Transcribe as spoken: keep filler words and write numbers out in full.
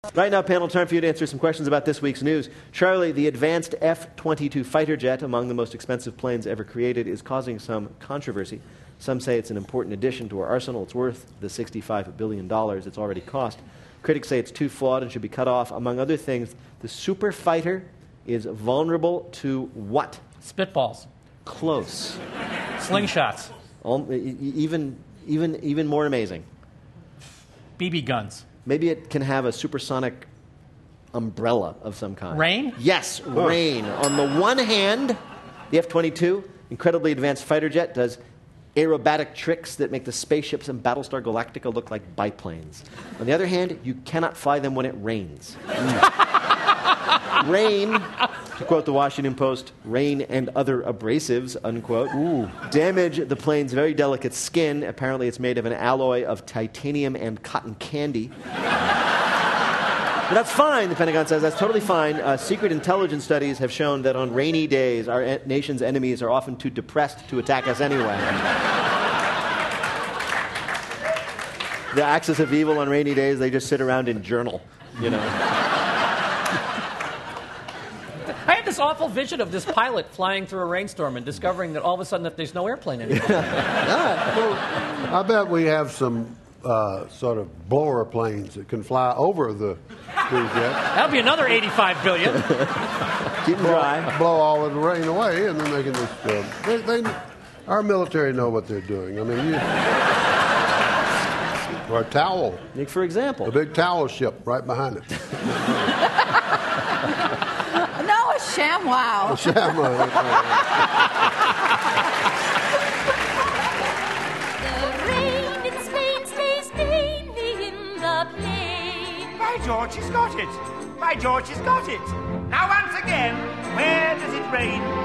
Right now, panel, time for you to answer some questions about this week's news. Charlie, the advanced F twenty-two fighter jet, among the most expensive planes ever created, is causing some controversy. Some say it's an important addition to our arsenal. It's worth the sixty-five billion dollars it's already cost. Critics say it's too flawed and should be cut off. Among other things, the super fighter is vulnerable to what? Spitballs. Close. Slingshots. Um, even, even, even more amazing. B B guns. Maybe it can have a supersonic umbrella of some kind. Rain? Yes, rain. On the one hand, the F twenty-two, incredibly advanced fighter jet, does aerobatic tricks that make the spaceships in Battlestar Galactica look like biplanes. On the other hand, you cannot fly them when it rains. Rain, to quote the Washington Post, rain and other abrasives, unquote, Ooh. damage the plane's very delicate skin. Apparently it's made of an alloy of titanium and cotton candy. But that's fine, the Pentagon says. That's totally fine. Uh, secret intelligence studies have shown that on rainy days, our en- nation's enemies are often too depressed to attack us anyway. The axis of evil on rainy days, they just sit around and journal, you know. I had this awful vision of this pilot flying through a rainstorm and discovering that all of a sudden that there's no airplane anymore. Yeah. Well, I bet we have some uh, sort of blower planes that can fly over the cruise jet. That'll be another eighty-five billion dollars. Keep them dry. Blow all of the rain away, and then they can just... Uh, they, they, our military know what they're doing. I mean, you... Or a towel. Like, for example. A big towel ship right behind it. No, a ShamWow. A ShamWow. The rain in Spain stays daily in the plain. By George, he's got it. By George, he's got it. Now once again, where does it rain?